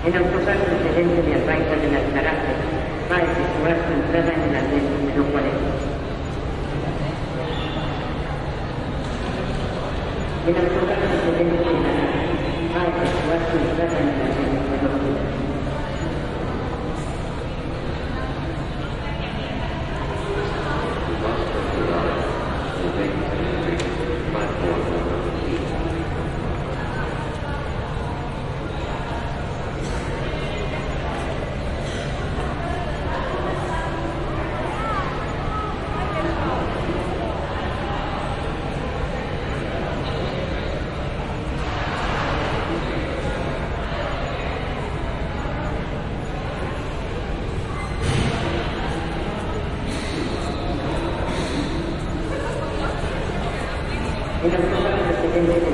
El autocar procedente de Albaida de las Caracas va a efectuar su entrada en el andén número 40. El autocar procedente de Caracas va a efectuar su entrada en el andén número 40. El autocar procedente de